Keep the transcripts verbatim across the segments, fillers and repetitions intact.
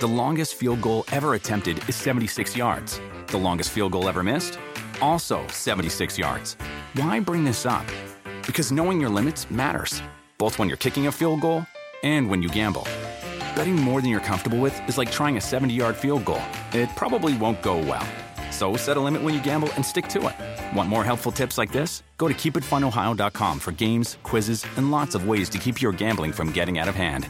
The longest field goal ever attempted is seventy-six yards. The longest field goal ever missed? Also seventy-six yards. Why bring this up? Because knowing your limits matters, both when you're kicking a field goal and when you gamble. Betting more than you're comfortable with is like trying a seventy-yard field goal. It probably won't go well. So set a limit when you gamble and stick to it. Want more helpful tips like this? Go to keep it fun ohio dot com for games, quizzes, and lots of ways to keep your gambling from getting out of hand.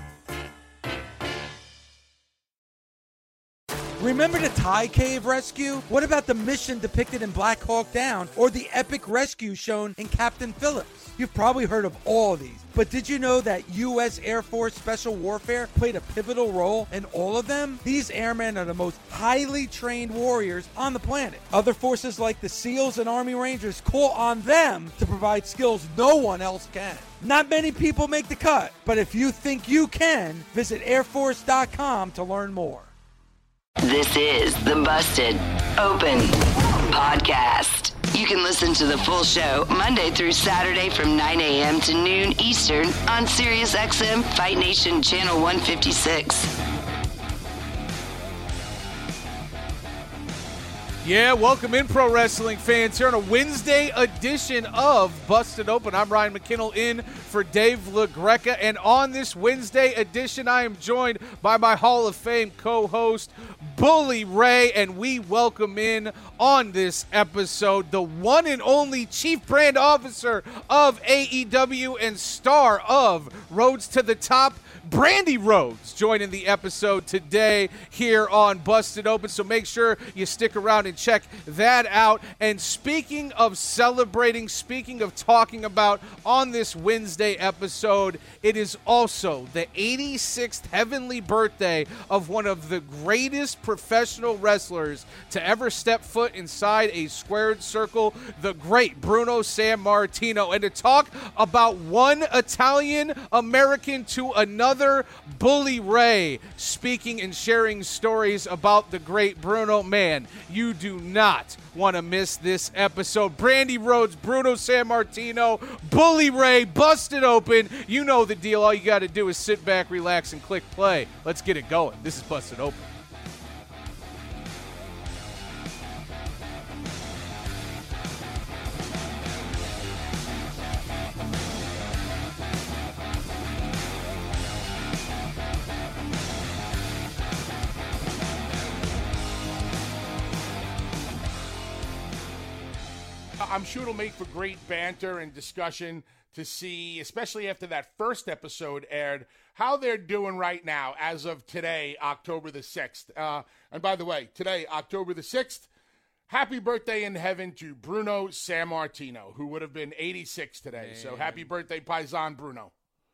Remember the Thai cave rescue? What about the mission depicted in Black Hawk Down or the epic rescue shown in Captain Phillips? You've probably heard of all these, but did you know that U S Air Force Special Warfare played a pivotal role in all of them? These airmen are the most highly trained warriors on the planet. Other forces like the SEALs and Army Rangers call on them to provide skills no one else can. Not many people make the cut, but if you think you can, visit air force dot com to learn more. This is the Busted Open Podcast. You can listen to the full show Monday through Saturday from nine a.m. to noon Eastern on SiriusXM Fight Nation Channel one fifty-six. Yeah, welcome in, pro wrestling fans, here on a Wednesday edition of Busted Open. I'm Ryan McKinnell in for Dave LaGreca, and on this Wednesday edition, I am joined by my Hall of Fame co-host, Bully Ray, and we welcome in on this episode the one and only Chief Brand Officer of A E W and star of Roads to the Top, Brandy Rhodes, joining the episode today here on Busted Open, so make sure you stick around and check that out. And speaking of celebrating, speaking of talking about on this Wednesday episode, it is also the eighty-sixth heavenly birthday of one of the greatest professional wrestlers to ever step foot inside a squared circle, the great Bruno Sammartino. And to talk about one Italian American to another, Bully Ray, speaking and sharing stories about the great Bruno. Man, you do not want to miss this episode. Brandy Rhodes, Bruno Sammartino, Bully Ray, Busted Open. You know the deal. All you got to do is sit back, relax, and click play. Let's get it going. This is Busted Open. I'm sure it'll make for great banter and discussion to see, especially after that first episode aired, how they're doing right now as of today, October the sixth. Uh, and by the way, today, October the sixth, happy birthday in heaven to Bruno Sammartino, who would have been eighty-six today. Man. So happy birthday, Paisan Bruno.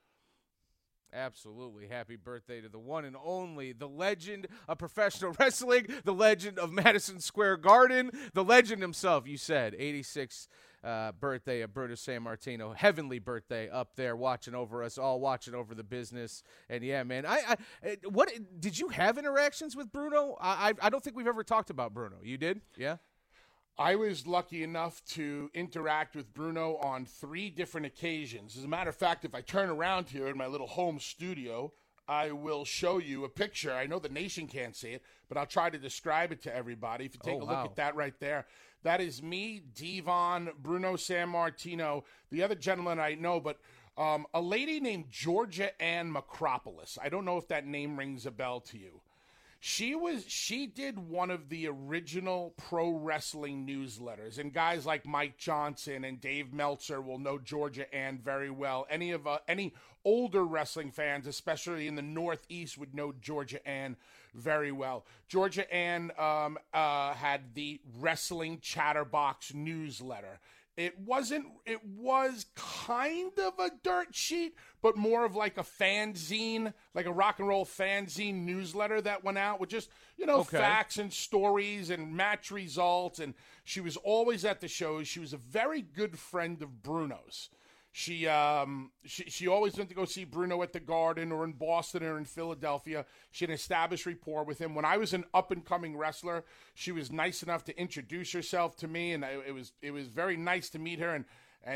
Absolutely. Happy birthday to the one and only, the legend of professional wrestling, the legend of Madison Square Garden, the legend himself, you said, eighty-six uh, birthday of Bruno Sammartino, heavenly birthday up there, watching over us all, watching over the business. And yeah, man, I, I what did you have interactions with Bruno? I, I I don't think we've ever talked about Bruno. You did? Yeah. I was lucky enough to interact with Bruno on three different occasions. As a matter of fact, if I turn around here in my little home studio, I will show you a picture. I know the nation can't see it, but I'll try to describe it to everybody. If you take oh, a look wow. at that right there, that is me, Devon, Bruno Sammartino, the other gentleman I know, but um, a lady named Georgia Ann Macropolis. I don't know if that name rings a bell to you. She was she did one of the original pro wrestling newsletters, and guys like Mike Johnson and Dave Meltzer will know Georgia Ann very well. Any of uh, any older wrestling fans, especially in the Northeast, would know Georgia Ann very well. Georgia Ann um, uh, had the Wrestling Chatterbox newsletter. It wasn't, it was kind of a dirt sheet, but more of like a fanzine, like a rock and roll fanzine newsletter that went out with just, you know, okay. facts and stories and match results. And she was always at the shows. She was a very good friend of Bruno's. She um she she always went to go see Bruno at the Garden or in Boston or in Philadelphia. She had an established rapport with him. When I was an up-and-coming wrestler, she was nice enough to introduce herself to me, and I, it was it was very nice to meet her and and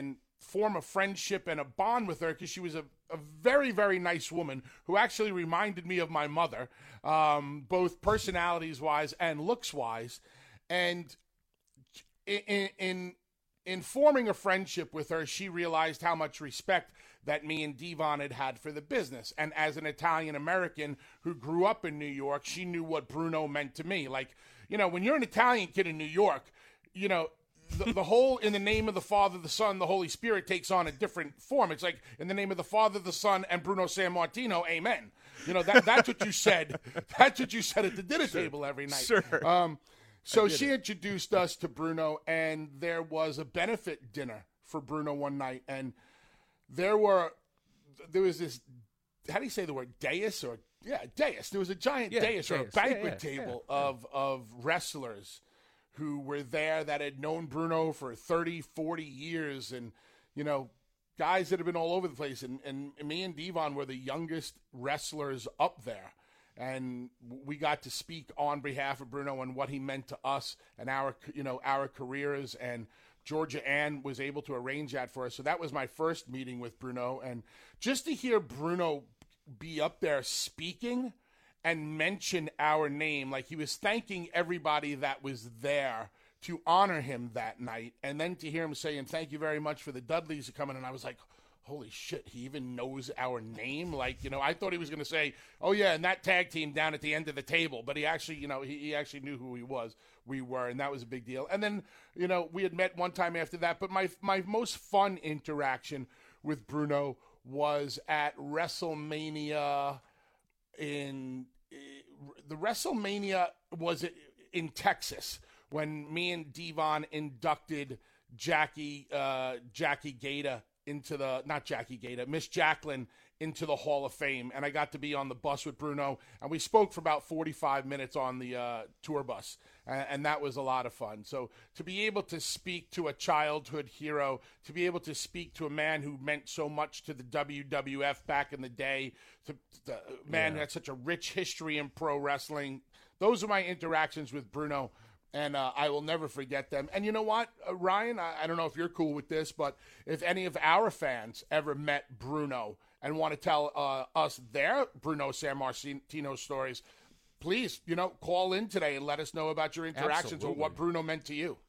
form a friendship and a bond with her because she was a, a very, very nice woman who actually reminded me of my mother, um, both personalities-wise and looks-wise. And in, in in forming a friendship with her, she realized how much respect that me and Devon had had for the business. And as an Italian-American who grew up in New York, she knew what Bruno meant to me. Like, you know, when you're an Italian kid in New York, you know, the, the whole in the name of the Father, the Son, the Holy Spirit takes on a different form. It's like in the name of the Father, the Son, and Bruno Sammartino, amen. You know, that that's what you said. That's what you said at the dinner sure. table every night. Sure. Um, so she it. introduced us to Bruno, and there was a benefit dinner for Bruno one night. And there were, there was this, how do you say the word, dais or, yeah, dais. There was a giant yeah, dais, dais or a banquet yeah, yeah, table yeah, yeah. of of wrestlers who were there that had known Bruno for thirty, forty years, and, you know, guys that have been all over the place. And, and me and Devon were the youngest wrestlers up there. And we got to speak on behalf of Bruno and what he meant to us and our, you know, our careers. And Georgia Ann was able to arrange that for us. So that was my first meeting with Bruno. And just to hear Bruno be up there speaking and mention our name, like he was thanking everybody that was there to honor him that night. And then to hear him saying, thank you very much for the Dudleys coming. And I was like, holy shit, he even knows our name? Like, you know, I thought he was going to say, oh, yeah, and that tag team down at the end of the table. But he actually, you know, he, he actually knew who he was, we were, and that was a big deal. And then, you know, we had met one time after that. But my my most fun interaction with Bruno was at WrestleMania in – the WrestleMania was in Texas when me and Devon inducted Jackie uh, Jackie Gaeta into the, not Jackie Gaeta, Miss Jacqueline into the Hall of Fame. And I got to be on the bus with Bruno, and we spoke for about forty-five minutes on the uh, tour bus. And, and that was a lot of fun. So to be able to speak to a childhood hero, to be able to speak to a man who meant so much to the W W F back in the day, to the man yeah. who had such a rich history in pro wrestling, those are my interactions with Bruno. And uh, I will never forget them. And you know what, uh, Ryan? I, I don't know if you're cool with this, but if any of our fans ever met Bruno and want to tell uh, us their Bruno Sammartino stories, please, you know, call in today and let us know about your interactions Absolutely. Or what Bruno meant to you.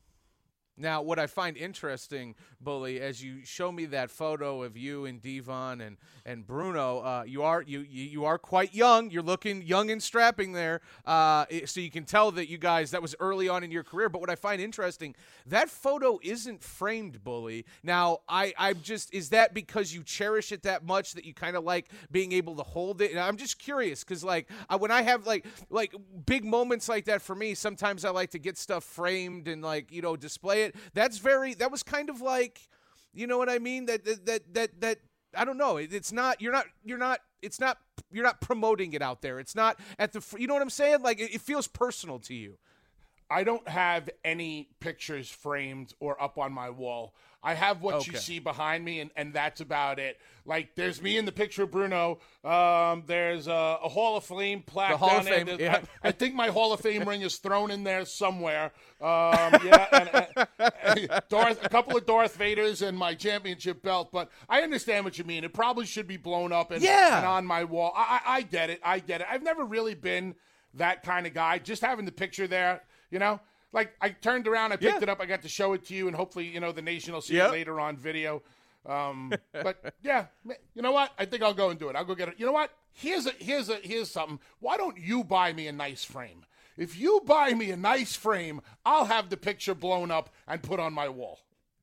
Now, what I find interesting, Bully, as you show me that photo of you and Devon and and Bruno, uh, you are you, you you are quite young. You're looking young and strapping there, uh, so you can tell that you guys, that was early on in your career. But what I find interesting, that photo isn't framed, Bully. Now, I I'm just is that because you cherish it that much that you kind of like being able to hold it? And I'm just curious because like I, when I have like like big moments like that for me, sometimes I like to get stuff framed and like you know display it. That's very, that was kind of like, you know what I mean? That, that, that, that, that I don't know. It, it's not, you're not, you're not, it's not, you're not promoting it out there. It's not at the, you know what I'm saying? Like it, it feels personal to you. I don't have any pictures framed or up on my wall. I have what okay. you see behind me, and, and that's about it. Like, there's me in the picture of Bruno. Um, there's a, a Hall of Fame plaque the Hall down of there. Fame, yeah. I, I think my Hall of Fame ring is thrown in there somewhere. Um, yeah, and, and, and Darth, a couple of Darth Vaders and my championship belt. But I understand what you mean. It probably should be blown up and, yeah. and on my wall. I, I, I get it. I get it. I've never really been that kind of guy. Just having the picture there, you know? Like, I turned around, I picked yeah. it up, I got to show it to you, and hopefully, you know, the nation will see yep. it later on video. Um, but, yeah, you know what? I think I'll go and do it. I'll go get it. You know what? Here's a, here's a, here's something. Why don't you buy me a nice frame? If you buy me a nice frame, I'll have the picture blown up and put on my wall.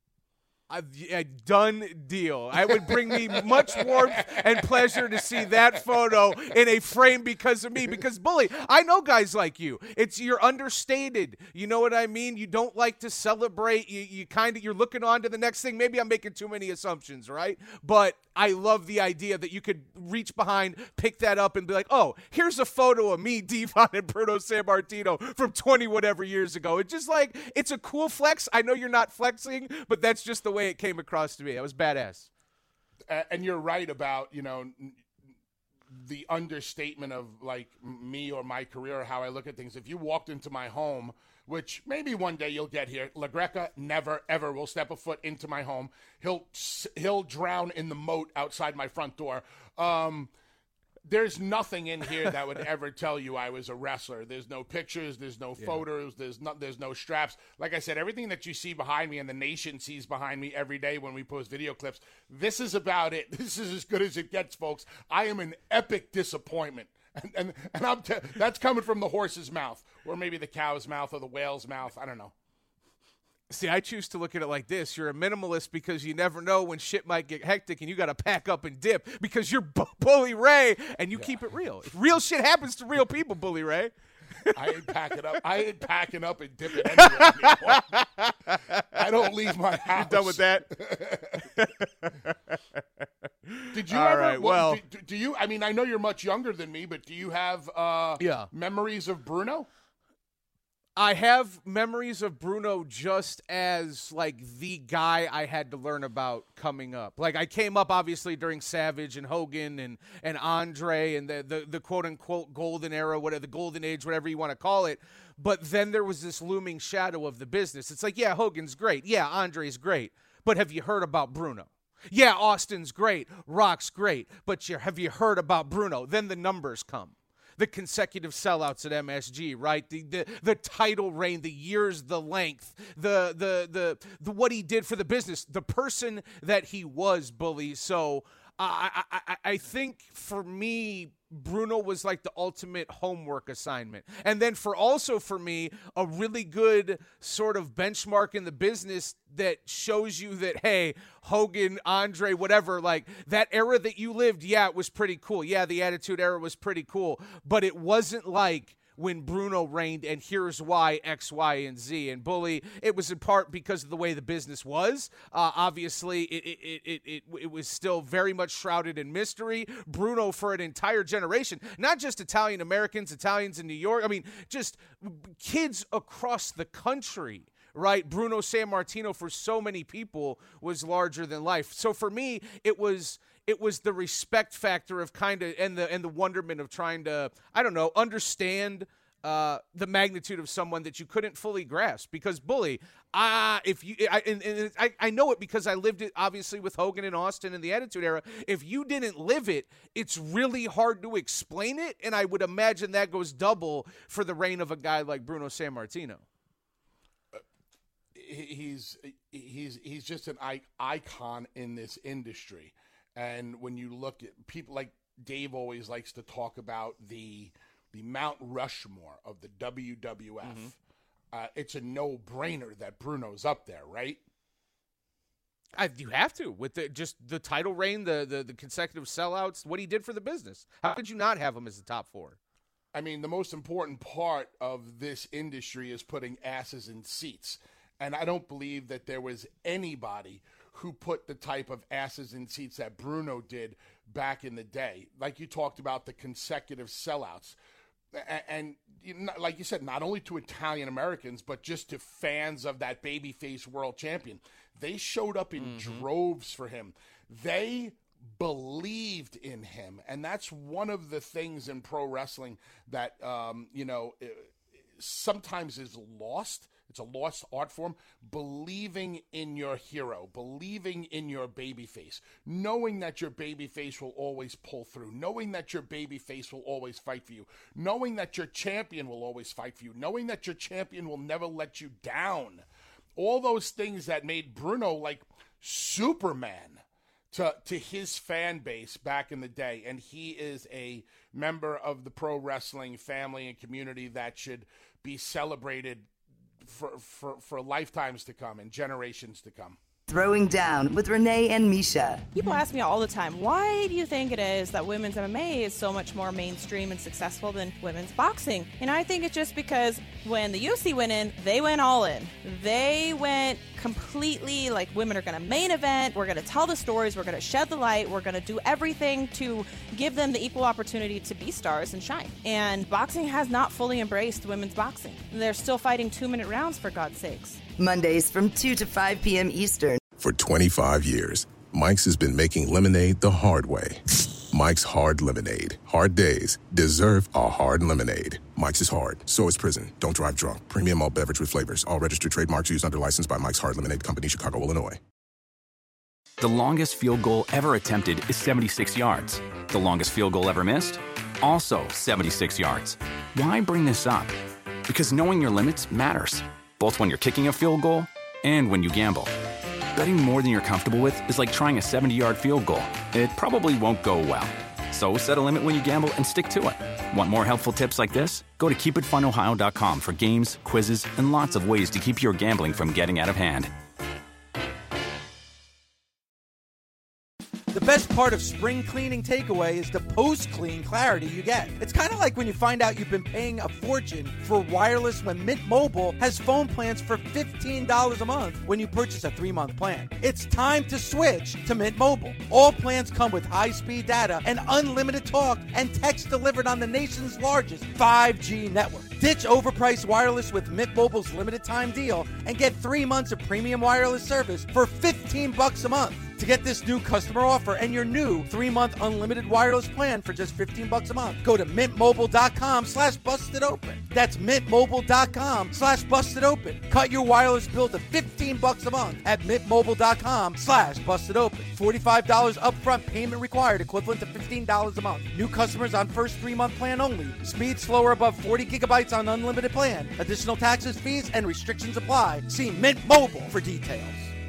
A, a done deal. It would bring me much warmth and pleasure to see that photo in a frame because of me. Because, Bully, I know guys like you. It's you're understated. You know what I mean? You don't like to celebrate. You you kind of you're looking on to the next thing. Maybe I'm making too many assumptions, right? But I love the idea that you could reach behind, pick that up, and be like, oh, here's a photo of me, Devon, and Bruno Sammartino from twenty whatever years ago. It's just like it's a cool flex. I know you're not flexing, but that's just the way it came across to me. That was badass. Uh, and you're right about, you know, the understatement of like me or my career or how I look at things. If you walked into my home, which maybe one day you'll get here, LaGreca never ever will step a foot into my home. He'll he'll drown in the moat outside my front door. Um, there's nothing in here that would ever tell you I was a wrestler. There's no pictures. There's no yeah. photos. There's no there's no straps. Like I said, everything that you see behind me and the nation sees behind me every day when we post video clips, this is about it. This is as good as it gets, folks. I am an epic disappointment. And and, and I'm t- that's coming from the horse's mouth, or maybe the cow's mouth, or the whale's mouth. I don't know. See, I choose to look at it like this. You're a minimalist because you never know when shit might get hectic and you got to pack up and dip because you're B- Bully Ray and you yeah. keep it real. If real shit happens to real people, Bully Ray. I ain't packing up. I ain't packing up and dipping anywhere anymore. I don't leave my house. You done with that? Did you All ever? Right, well, well do, do you? I mean, I know you're much younger than me, but do you have uh, yeah. memories of Bruno? I have memories of Bruno just as, like, the guy I had to learn about coming up. Like, I came up, obviously, during Savage and Hogan and, and Andre and the, the, the quote-unquote golden era, whatever, the golden age, whatever you want to call it. But then there was this looming shadow of the business. It's like, yeah, Hogan's great. Yeah, Andre's great. But have you heard about Bruno? Yeah, Austin's great. Rock's great. But you, have you heard about Bruno? Then the numbers come. The consecutive sellouts at M S G, right? The, the the title reign, the years, the length, the, the the the what he did for the business, the person that he was, Bully. So I I I think for me, Bruno was like the ultimate homework assignment. And then for also for me, a really good sort of benchmark in the business that shows you that, hey, Hogan, Andre, whatever, like that era that you lived, yeah, it was pretty cool. Yeah, the Attitude Era was pretty cool. But it wasn't like when Bruno reigned, and here's why, X, Y, and Z. And Bully, it was in part because of the way the business was. Uh, obviously, it it, it it it it was still very much shrouded in mystery. Bruno, for an entire generation, not just Italian Americans, Italians in New York, I mean, just kids across the country, right? Bruno Sammartino, for so many people, was larger than life. So for me, it was... It was the respect factor of kind of, and the and the wonderment of trying to, I don't know, understand uh, the magnitude of someone that you couldn't fully grasp. Because Bully, ah, uh, if you, I, and, and I, I know it because I lived it obviously with Hogan and Austin in the Attitude Era. If you didn't live it, it's really hard to explain it, and I would imagine that goes double for the reign of a guy like Bruno Sammartino. Uh, he's he's he's just an icon in this industry. And when you look at people like Dave always likes to talk about the the Mount Rushmore of the W W F, mm-hmm. uh, it's a no-brainer that Bruno's up there, right? I, you have to with the just the title reign, the, the the consecutive sellouts, what he did for the business. How could you not have him as the top four? I mean, the most important part of this industry is putting asses in seats, and I don't believe that there was anybody who put the type of asses in seats that Bruno did back in the day. Like you talked about the consecutive sellouts. And, and like you said, not only to Italian Americans, but just to fans of that babyface world champion. They showed up in mm-hmm. droves for him. They believed in him. And that's one of the things in pro wrestling that, um, you know, sometimes is lost. It's a lost art form. Believing in your hero, believing in your babyface, knowing that your babyface will always pull through, knowing that your babyface will always fight for you, knowing that your champion will always fight for you, knowing that your champion will never let you down. All those things that made Bruno like Superman to to his fan base back in the day. And he is a member of the pro wrestling family and community that should be celebrated For, for for lifetimes to come and generations to come. Throwing Down with Renee and Misha. People ask me all the time, why do you think it is that women's M M A is so much more mainstream and successful than women's boxing? And I think it's just because when the U F C went in, they went all in. They went completely like, women are going to main event, we're going to tell the stories, we're going to shed the light, we're going to do everything to give them the equal opportunity to be stars and shine. And boxing has not fully embraced women's boxing. They're still fighting two-minute rounds, for God's sakes. Mondays from two to five p.m. Eastern. For twenty-five years, Mike's has been making lemonade the hard way. Mike's Hard Lemonade. Hard days deserve a hard lemonade. Mike's is hard, so is prison. Don't drive drunk. Premium malt beverage with flavors. All registered trademarks used under license by Mike's Hard Lemonade Company, Chicago, Illinois. The longest field goal ever attempted is seventy-six yards. The longest field goal ever missed? Also seventy-six yards. Why bring this up? Because knowing your limits matters, both when you're kicking a field goal and when you gamble. Betting more than you're comfortable with is like trying a seventy-yard field goal. It probably won't go well. So set a limit when you gamble and stick to it. Want more helpful tips like this? Go to keep it fun ohio dot com for games, quizzes, and lots of ways to keep your gambling from getting out of hand. The best part of Spring Cleaning Takeaway is the post-clean clarity you get. It's kind of like when you find out you've been paying a fortune for wireless when Mint Mobile has phone plans for fifteen dollars a month when you purchase a three-month plan. It's time to switch to Mint Mobile. All plans come with high-speed data and unlimited talk and text delivered on the nation's largest five G network. Ditch overpriced wireless with Mint Mobile's limited time deal and get three months of premium wireless service for fifteen bucks a month. To get this new customer offer and your new three-month unlimited wireless plan for just fifteen bucks a month, go to mintmobile.com slash busted open. That's mintmobile.com slash busted open. Cut your wireless bill to fifteen bucks a month at mintmobile.com slash busted open. forty-five dollars upfront payment required, equivalent to fifteen dollars a month. New customers on first three-month plan only. Speed slower above forty gigabytes on unlimited plan. Additional taxes, fees, and restrictions apply. See Mint Mobile for details.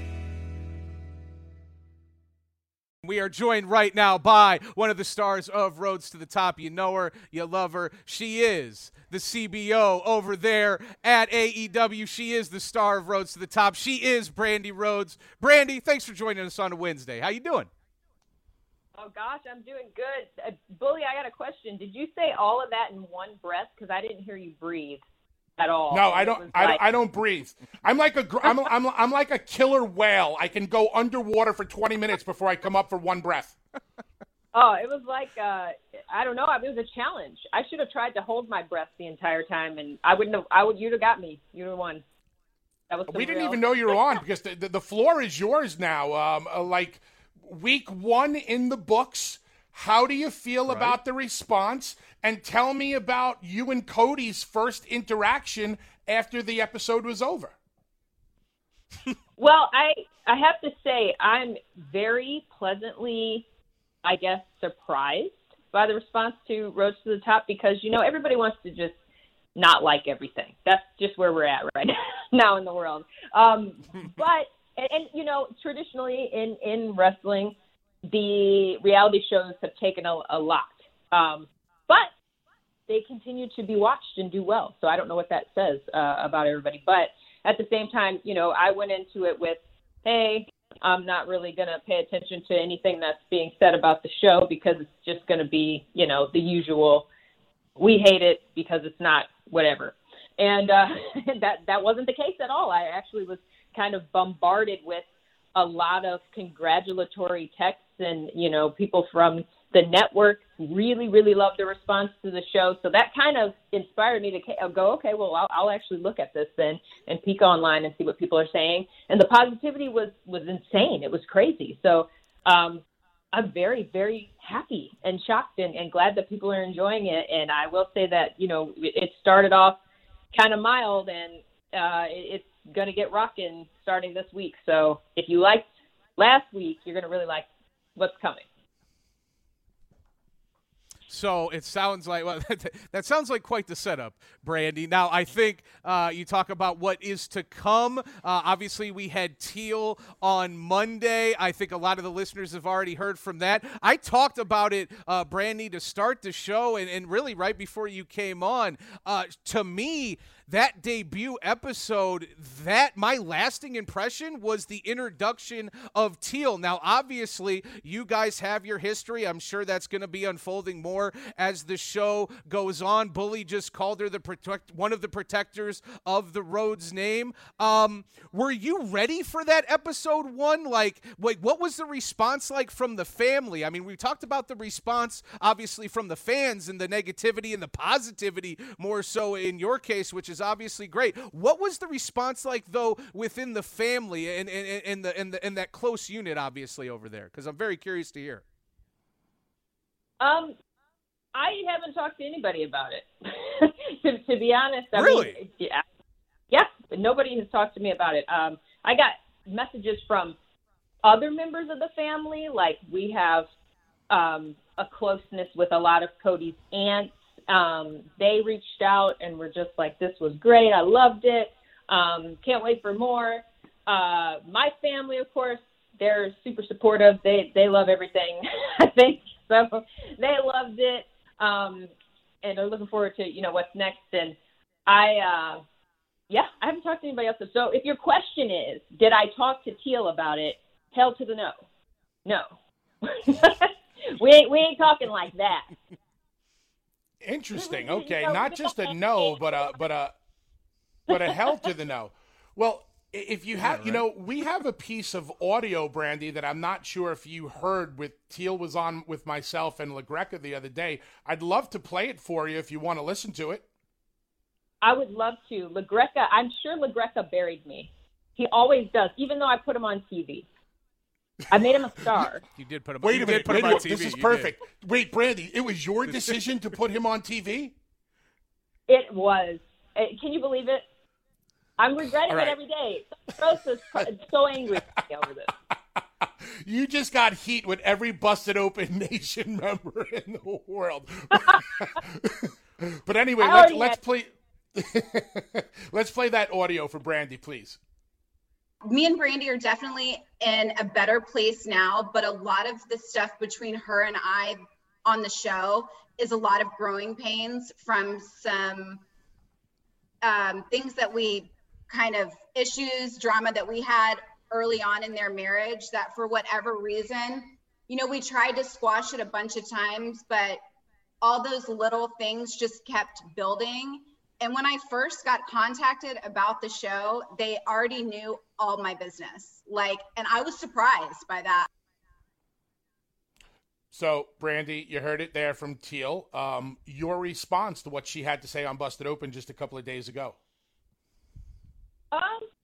We are joined right now by one of the stars of Roads to the Top. You know her, you love her. She is the C B O over there at A E W. She is the star of Roads to the Top. She is Brandi Rhodes. Brandi, thanks for joining us on a Wednesday. How you doing? Oh, gosh, I'm doing good. Uh, Bully, I got a question. Did you say all of that in one breath? Because I didn't hear you breathe at all. No, I don't. I, like... I don't breathe. I'm like a. I'm, I'm. I'm like a killer whale. I can go underwater for twenty minutes before I come up for one breath. Oh, it was like uh, I don't know. It was a challenge. I should have tried to hold my breath the entire time, and I wouldn't have. I would. You'd have got me. You'd have won. That was. We didn't real... even know you were on because the, the the floor is yours now. Um, uh, like week one in the books. How do you feel right. about the response? And tell me about you and Cody's first interaction after the episode was over. Well, I I have to say I'm very pleasantly, I guess, surprised by the response to Roads to the Top because, you know, everybody wants to just not like everything. That's just where we're at right now in the world. Um, but, and, and, you know, traditionally in, in wrestling, the reality shows have taken a, a lot. Um, but they continue to be watched and do well. So I don't know what that says uh, about everybody. But at the same time, you know, I went into it with, hey, I'm not really going to pay attention to anything that's being said about the show because it's just going to be, you know, the usual, we hate it because it's not whatever. And uh, that, that wasn't the case at all. I actually was kind of bombarded with a lot of congratulatory texts and, you know, people from the network really, really loved the response to the show. So that kind of inspired me to go, okay, well, I'll, I'll actually look at this then and peek online and see what people are saying. And the positivity was, was insane. It was crazy. So um, I'm very, very happy and shocked and, and glad that people are enjoying it. And I will say that, you know, it, it started off kind of mild and uh, it, it's going to get rocking starting this week. So if you liked last week, you're going to really like what's coming. So it sounds like well, that sounds like quite the setup, Brandi. Now, I think uh, you talk about what is to come. Uh, obviously, we had Teal on Monday. I think a lot of the listeners have already heard from that. I talked about it, uh, Brandi, to start the show, and, and really right before you came on. Uh, to me, that debut episode, that my lasting impression was the introduction of Teal. Now, obviously, you guys have your history. I'm sure that's going to be unfolding more as the show goes on. Bully just called her the protect, one of the protectors of the Rhodes name. Um, were you ready for that episode one? Like, wait, what was the response like from the family? I mean, we talked about the response, obviously, from the fans and the negativity and the positivity more so in your case, which is obviously great. What was the response like, though, within the family and, and, and, the, and, the, and that close unit, obviously, over there? Because I'm very curious to hear. Um, I haven't talked to anybody about it. to, to be honest, I really, mean, yeah, yeah, but nobody has talked to me about it. Um, I got messages from other members of the family, like we have um, a closeness with a lot of Cody's aunts. Um, they reached out and were just like, "This was great. I loved it. Um, can't wait for more." Uh, my family, of course, they're super supportive. They they love everything. I think so. They loved it. Um, and they're looking forward to, you know, what's next. And I, uh, yeah, I haven't talked to anybody else. So if your question is, did I talk to Teal about it? Hell to the no. No. we ain't, we ain't talking like that. Interesting. Okay. Not just a no, but a, but a, but a hell to the no. Well, if you have, yeah, right. you know, we have a piece of audio, Brandy, that I'm not sure if you heard with Teal was on with myself and LaGreca the other day. I'd love to play it for you if you want to listen to it. I would love to. LaGreca, I'm sure LaGreca buried me. He always does, even though I put him on T V. I made him a star. You did put him. Wait you a minute. Put him wait, on T V. This is you perfect. Did. Wait, Brandy, it was your decision to put him on T V? It was. Can you believe it? I'm regretting right. it every day. Rose is so angry at me over this. You just got heat with every Busted Open Nation member in the world. But anyway, let's, let's play. Let's play that audio for Brandy, please. Me and Brandy are definitely in a better place now, but a lot of the stuff between her and I on the show is a lot of growing pains from some um, things that we kind of issues, drama that we had early on in their marriage that for whatever reason, you know, we tried to squash it a bunch of times, but all those little things just kept building. And when I first got contacted about the show, they already knew all my business. Like, and I was surprised by that. So, Brandy, you heard it there from Teal. Um, your response to what she had to say on Busted Open just a couple of days ago. Um,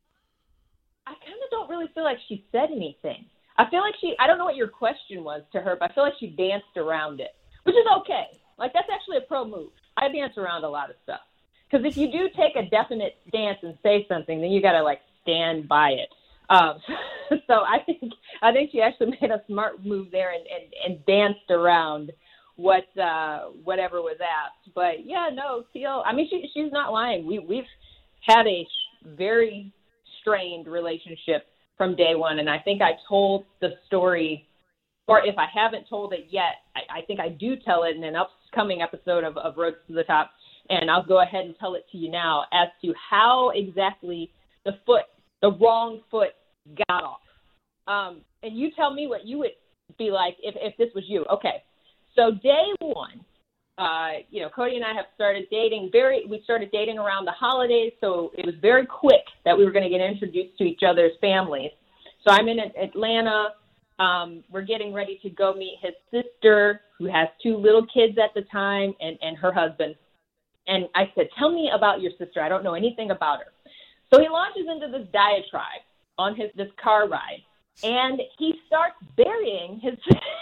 I kind of don't really feel like she said anything. I feel like she, I don't know what your question was to her, but I feel like she danced around it, which is okay. Like, that's actually a pro move. I dance around a lot of stuff. Because if you do take a definite stance and say something, then you got to, like, stand by it. Um, so I think I think she actually made a smart move there and, and, and danced around what uh, whatever was asked. But, yeah, no, Teal, I mean, she she's not lying. We, we've had a very strained relationship from day one. And I think I told the story, or if I haven't told it yet, I, I think I do tell it in an upcoming episode of, of Road to the Top. And I'll go ahead and tell it to you now as to how exactly the foot, the wrong foot got off. Um, and you tell me what you would be like if, if this was you. Okay. So day one, Uh, you know, Cody and I have started dating very, we started dating around the holidays, so it was very quick that we were going to get introduced to each other's families. So I'm in Atlanta. Um, we're getting ready to go meet his sister, who has two little kids at the time, and, and her husband. And I said, tell me about your sister. I don't know anything about her. So he launches into this diatribe on his this car ride, and he starts burying his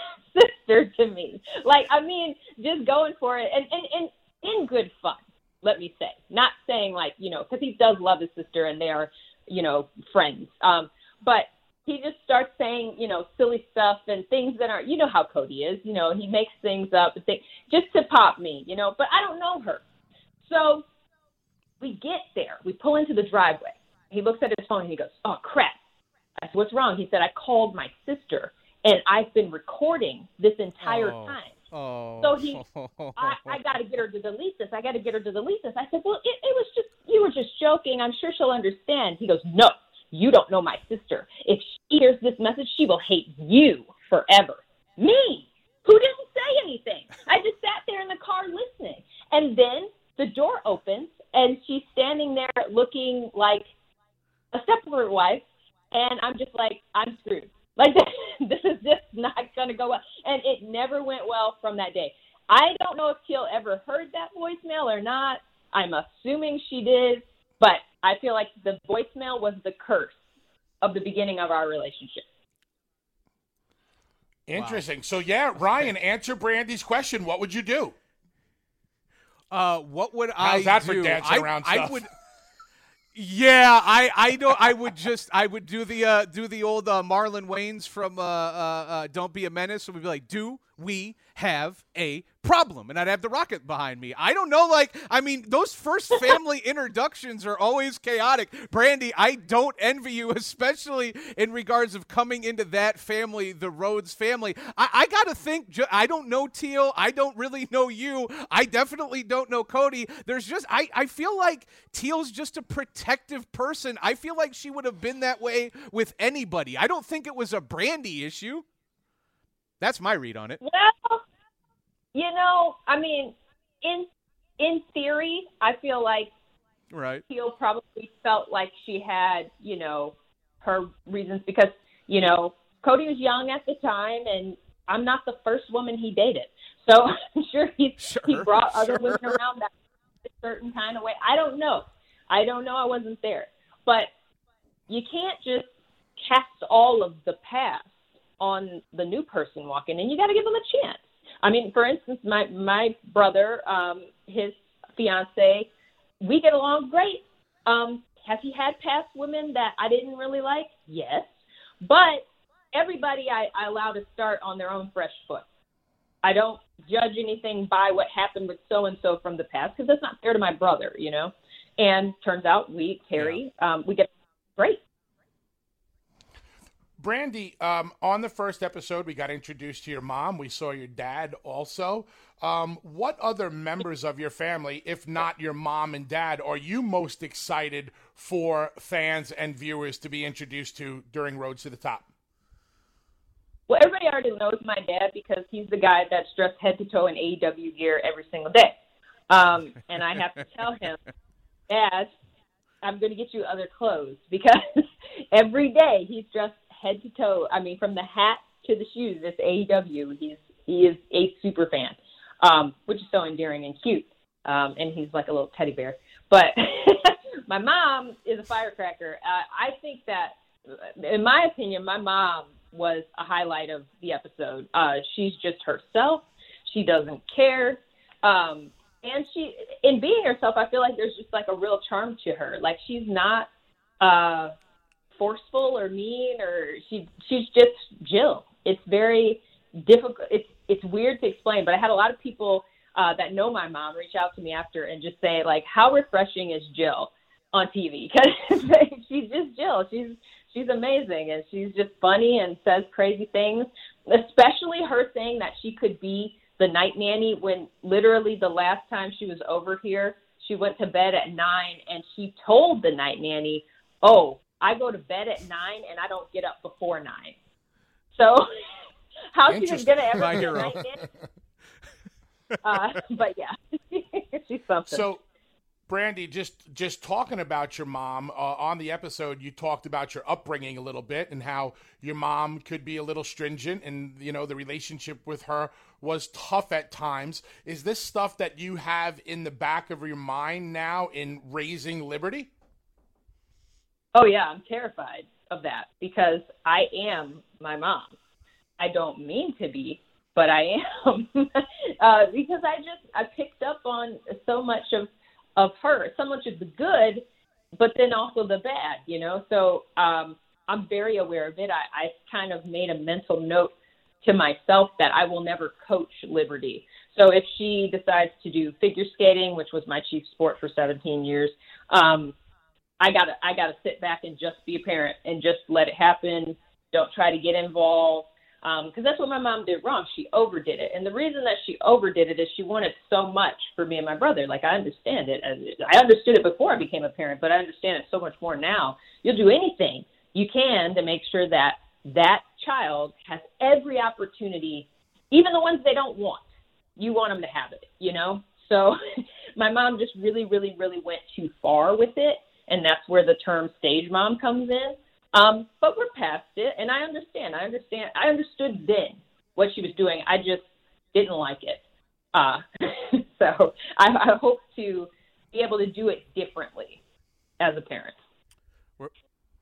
sister to me. Like, I mean, just going for it, and, and, and in good fun, let me say. Not saying, like, you know, because he does love his sister, and they are, you know, friends. Um, but he just starts saying, you know, silly stuff and things that aren't, you know how Cody is. You know, he makes things up and things, just to pop me, you know, but I don't know her. So we get there. We pull into the driveway. He looks at his phone and he goes, oh, crap. I said, what's wrong? He said, I called my sister, and I've been recording this entire oh. time. Oh. So he, I, I got to get her to delete this. I got to get her to delete this. I said, well, it, it was just, you were just joking. I'm sure she'll understand. He goes, no, you don't know my sister. If she hears this message, she will hate you forever. Me, who didn't say anything. I just sat there in the car listening. And then the door opens, and she's standing there looking like a stepmother wife, and I'm just like, I'm screwed. Like, this is just not going to go well. And it never went well from that day. I don't know if Teal ever heard that voicemail or not. I'm assuming she did, but I feel like the voicemail was the curse of the beginning of our relationship. Interesting. Wow. So, yeah, Ryan, answer Brandy's question. What would you do? Uh, what would How's I that do? for dancing I, around I stuff? would. Yeah, I, I don't. I would just I would do the uh, do the old uh, Marlon Wayans from uh, uh, uh, Don't Be a Menace. So we'd be like, do we have a problem? And I'd have the rocket behind me. I don't know. Like, I mean, those first family introductions are always chaotic. Brandy, I don't envy you, especially in regards of coming into that family, the Rhodes family. I, I got to think, I don't know Teal. I don't really know you. I definitely don't know Cody. There's just, I, I feel like Teal's just a protective person. I feel like she would have been that way with anybody. I don't think it was a Brandy issue. That's my read on it. Well, you know, I mean, in in theory, I feel like right. Teal probably felt like she had, you know, her reasons because, you know, Cody was young at the time, and I'm not the first woman he dated. So I'm sure he, sure, he brought other sure. women around that a certain kind of way. I don't know. I don't know. I wasn't there. But you can't just cast all of the past on the new person walking in. You got to give them a chance. I mean, for instance, my my brother, um, his fiance, we get along great. Um, has he had past women that I didn't really like? Yes. But everybody I, I allow to start on their own fresh foot. I don't judge anything by what happened with so-and-so from the past because that's not fair to my brother, you know. And turns out we, Terry, yeah. um, we get great. Brandy, um, on the first episode, we got introduced to your mom. We saw your dad also. Um, what other members of your family, if not your mom and dad, are you most excited for fans and viewers to be introduced to during Rhodes to the Top? Well, everybody already knows my dad because he's the guy that's dressed head to toe in A E W gear every single day. Um, and I have to tell him, Dad, I'm going to get you other clothes because every day he's dressed head to toe. I mean, from the hat to the shoes, it's A E W. He's he is a super fan, um, which is so endearing and cute. Um, and he's like a little teddy bear. But my mom is a firecracker. Uh, I think that, in my opinion, my mom was a highlight of the episode. Uh, she's just herself. She doesn't care. Um, and she, in being herself, I feel like there's just like a real charm to her. Like she's not uh, forceful or mean, or she she's just Jill. It's very difficult. It's it's weird to explain, but I had a lot of people uh, that know my mom reach out to me after and just say like, how refreshing is Jill on T V? Because she's just Jill. She's she's amazing, and she's just funny and says crazy things. Especially her saying that she could be the night nanny when literally the last time she was over here, she went to bed at nine and she told the night nanny, oh, I go to bed at nine and I don't get up before nine. So how she's going to ever be a night nanny? Uh, but yeah, she's something. So, Brandy, just just talking about your mom, uh, on the episode, you talked about your upbringing a little bit and how your mom could be a little stringent and, you know, the relationship with her was tough at times. Is this stuff that you have in the back of your mind now in raising Liberty? Oh, yeah, I'm terrified of that because I am my mom. I don't mean to be, but I am uh, because I just I picked up on so much of of her, so much of the good, but then also the bad, you know? So um, I'm very aware of it. I, I kind of made a mental note to myself that I will never coach Liberty. So if she decides to do figure skating, which was my chief sport for seventeen years, um, I gotta, I gotta sit back and just be a parent and just let it happen. Don't try to get involved. Because um, that's what my mom did wrong. She overdid it. And the reason that she overdid it is she wanted so much for me and my brother. Like, I understand it. I understood it before I became a parent, but I understand it so much more now. You'll do anything you can to make sure that that child has every opportunity, even the ones they don't want. You want them to have it, you know? So my mom just really, really, really went too far with it, and that's where the term stage mom comes in. Um, but we're past it, and I understand. I understand. I understood then what she was doing. I just didn't like it. Uh, so I, I hope to be able to do it differently as a parent. We're,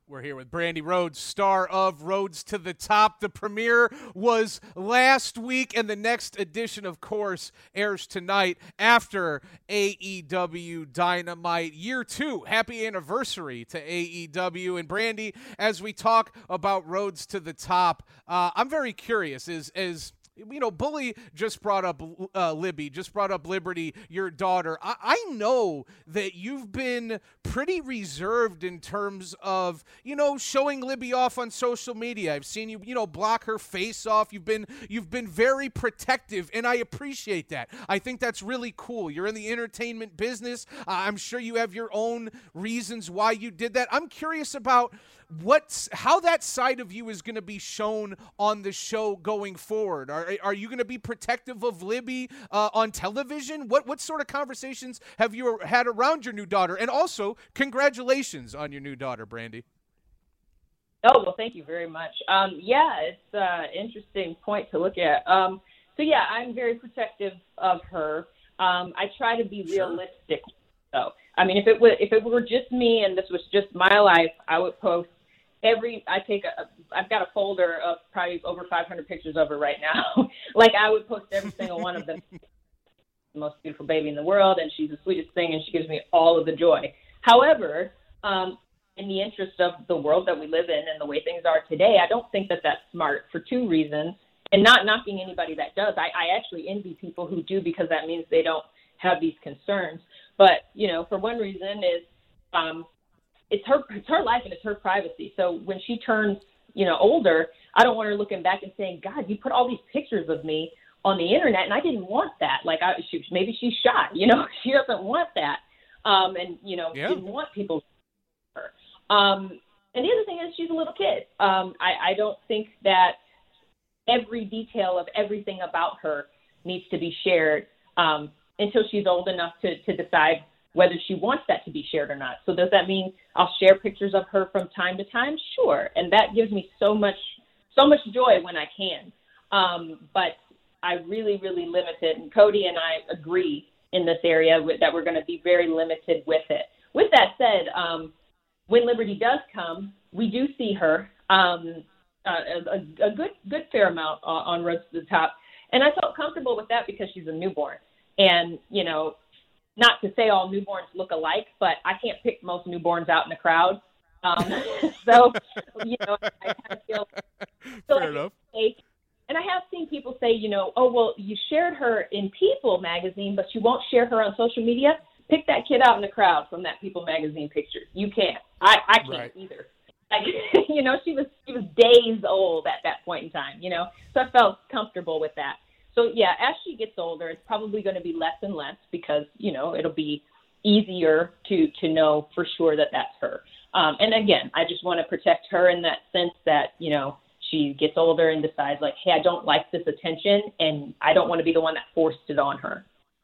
We're here with Brandi Rhodes, star of Roads to the Top. The premiere was last week, and the next edition, of course, airs tonight after A E W Dynamite Year two. Happy anniversary to A E W. And Brandi, as we talk about Roads to the Top, uh, I'm very curious, is is you know, Bully just brought up uh, Libby, just brought up Liberty, your daughter. I-, I know that you've been pretty reserved in terms of, you know, showing Libby off on social media. I've seen you, you know, block her face off. You've been, you've been very protective, and I appreciate that. I think that's really cool. You're in the entertainment business. Uh, I'm sure you have your own reasons why you did that. I'm curious about what's how that side of you is going to be shown on the show going forward. Are are you going to be protective of Libby uh, on television? What what sort of conversations have you had around your new daughter? And also, congratulations on your new daughter, Brandi. Oh, well, thank you very much. Um, yeah, it's an interesting point to look at. Um, so, yeah, I'm very protective of her. Um, I try to be realistic, though. I mean, if it were, if it were just me and this was just my life, I would post every, I take a, I've got a folder of probably over five hundred pictures of her right now. Like, I would post every single one of them. The most beautiful baby in the world, and she's the sweetest thing, and she gives me all of the joy. However, um, in the interest of the world that we live in and the way things are today, I don't think that that's smart for two reasons, and not knocking anybody that does. I, I actually envy people who do, because that means they don't have these concerns. But, you know, for one reason is um, it's her it's her life and it's her privacy. So when she turns, you know, older, I don't want her looking back and saying, God, you put all these pictures of me on the internet, and I didn't want that. Like, I, she, maybe she's shy, you know, she doesn't want that. Um, and, you know, yeah. didn't want people to see her. Um, and the other thing is she's a little kid. Um, I, I don't think that every detail of everything about her needs to be shared um, until she's old enough to, to decide whether she wants that to be shared or not. So does that mean I'll share pictures of her from time to time? Sure. And that gives me so much, so much joy when I can. Um, but I really, really limit it. And Cody and I agree in this area with, that we're going to be very limited with it. With that said, um, when Liberty does come, we do see her um, a, a, a good, good fair amount on, on Roads to the Top. And I felt comfortable with that because she's a newborn. And, you know, not to say all newborns look alike, but I can't pick most newborns out in the crowd. Um, so, you know, I kind of feel, feel fair like enough. It's safe. And I have seen people say, you know, oh, well, you shared her in People magazine, but you won't share her on social media. Pick that kid out in the crowd from that People magazine picture. You can't. I, I can't right. either. Like, you know, she was she was days old at that point in time, you know. So I felt comfortable with that. So, yeah, as she gets older, it's probably going to be less and less because, you know, it'll be easier to, to know for sure that that's her. Um, and, again, I just want to protect her in that sense that, you know, she gets older and decides, like, hey, I don't like this attention, and I don't want to be the one that forced it on her.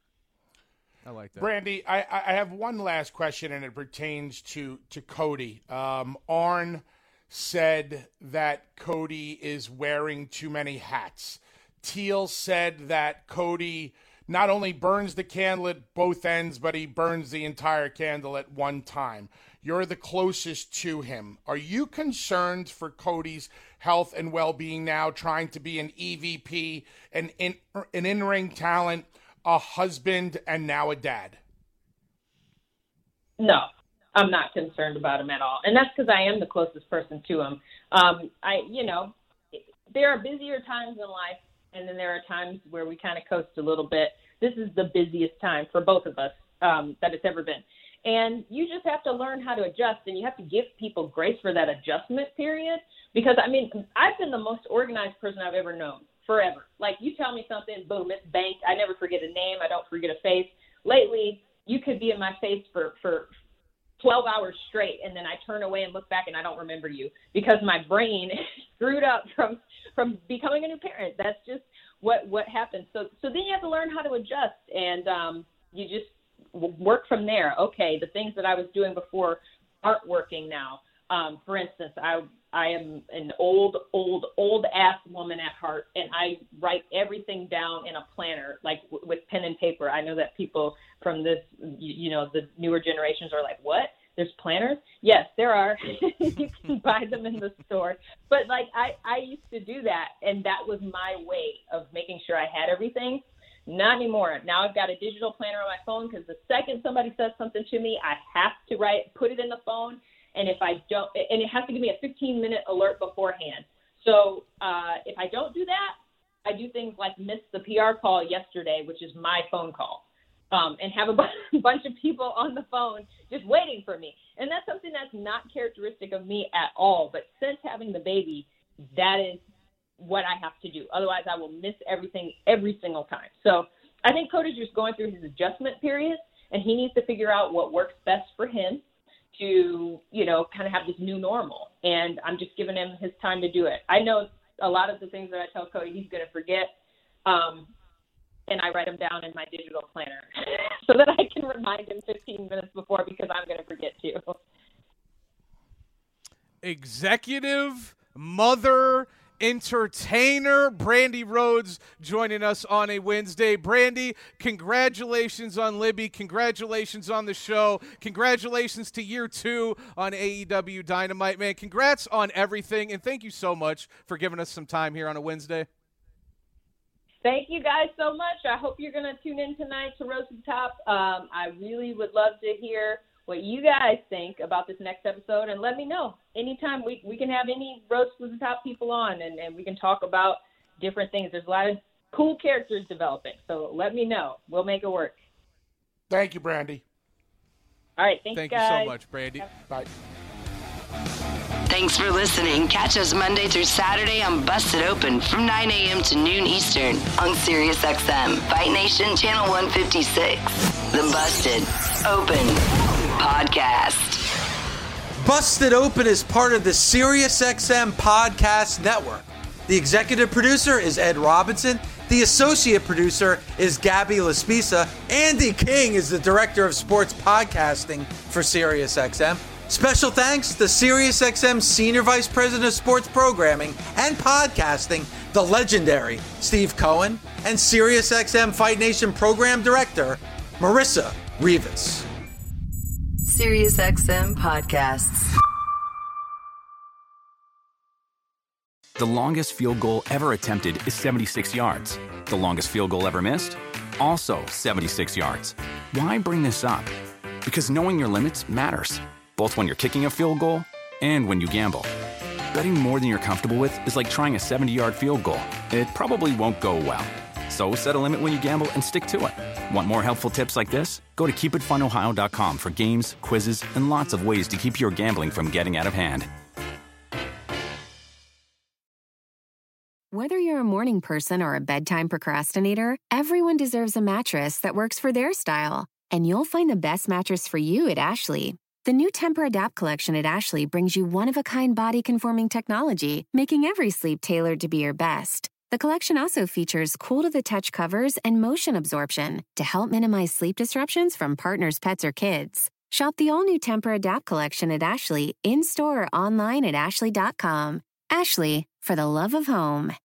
I like that. Brandi, I, I have one last question, and it pertains to, to Cody. Um, Arn said that Cody is wearing too many hats. Teal said that Cody not only burns the candle at both ends, but he burns the entire candle at one time. You're the closest to him. Are you concerned for Cody's health and well-being now, trying to be an E V P, an, in, an in-ring talent, a husband, and now a dad? No, I'm not concerned about him at all. And that's because I am the closest person to him. Um, I, you know, there are busier times in life, and then there are times where we kind of coast a little bit. This is the busiest time for both of us um, that it's ever been. And you just have to learn how to adjust, and you have to give people grace for that adjustment period. Because, I mean, I've been the most organized person I've ever known forever. Like, you tell me something, boom, it's banked. I never forget a name. I don't forget a face. Lately, you could be in my face for, for twelve hours straight, and then I turn away and look back, and I don't remember you because my brain is screwed up from from becoming a new parent. That's just what what happens. So so then you have to learn how to adjust, and um, you just work from there. Okay, the things that I was doing before aren't working now. Um, for instance, I I am an old, old, old ass woman at heart, and I write everything down in a planner, like w- with pen and paper. I know that people from this, you, you know, the newer generations are like, what? there's planners. Yes, there are. You can buy them in the store. But, like, I, I used to do that, and that was my way of making sure I had everything. Not anymore. Now I've got a digital planner on my phone because the second somebody says something to me, I have to write, put it in the phone. And if I don't, and it has to give me a fifteen minute alert beforehand. So uh, if I don't do that, I do things like miss the P R call yesterday, which is my phone call, um, and have a b- bunch of people on the phone just waiting for me. And that's something that's not characteristic of me at all. But since having the baby, that is what I have to do. Otherwise, I will miss everything every single time. So I think Cody's just going through his adjustment period, and he needs to figure out what works best for him to, you know, kind of have this new normal. And I'm just giving him his time to do it. I know a lot of the things that I tell Cody he's going to forget, um, and I write them down in my digital planner so that I can remind him fifteen minutes before, because I'm going to forget too. Executive, mother, entertainer, Brandi Rhodes joining us on a Wednesday. Brandi, congratulations on Libby. Congratulations on the show. Congratulations to year two on A E W Dynamite, man. Congrats on everything, and thank you so much for giving us some time here on a Wednesday. Thank you guys so much. I hope you're going to tune in tonight to Rose to the Top. Um, I really would love to hear what you guys think about this next episode, and let me know. Anytime we, we can have any Rose to the Top people on, and, and we can talk about different things. There's a lot of cool characters developing, so let me know. We'll make it work. Thank you, Brandi. All right, thanks, Thank guys. you so much, Brandi. Bye. Thanks for listening. Catch us Monday through Saturday on Busted Open from nine a.m. to noon Eastern on Sirius X M, Fight Nation Channel one fifty-six. The Busted Open Podcast. Busted Open is part of the SiriusXM Podcast Network. The executive producer is Ed Robinson. The associate producer is Gabby Laspisa. Andy King is the director of sports podcasting for SiriusXM. Special thanks to SiriusXM Senior Vice President of Sports Programming and Podcasting, the legendary Steve Cohen, and SiriusXM Fight Nation Program Director, Marissa Rivas. SiriusXM Podcasts. The longest field goal ever attempted is seventy-six yards. The longest field goal ever missed? Also seventy-six yards. Why bring this up? Because knowing your limits matters, both when you're kicking a field goal and when you gamble. Betting more than you're comfortable with is like trying a seventy-yard field goal. It probably won't go well. So set a limit when you gamble and stick to it. Want more helpful tips like this? Go to keep it fun ohio dot com for games, quizzes, and lots of ways to keep your gambling from getting out of hand. Whether you're a morning person or a bedtime procrastinator, everyone deserves a mattress that works for their style. And you'll find the best mattress for you at Ashley. The new Tempur-Adapt collection at Ashley brings you one-of-a-kind body-conforming technology, making every sleep tailored to be your best. The collection also features cool-to-the-touch covers and motion absorption to help minimize sleep disruptions from partners, pets, or kids. Shop the all-new Tempur-Adapt collection at Ashley, in-store or online at ashley dot com. Ashley, for the love of home.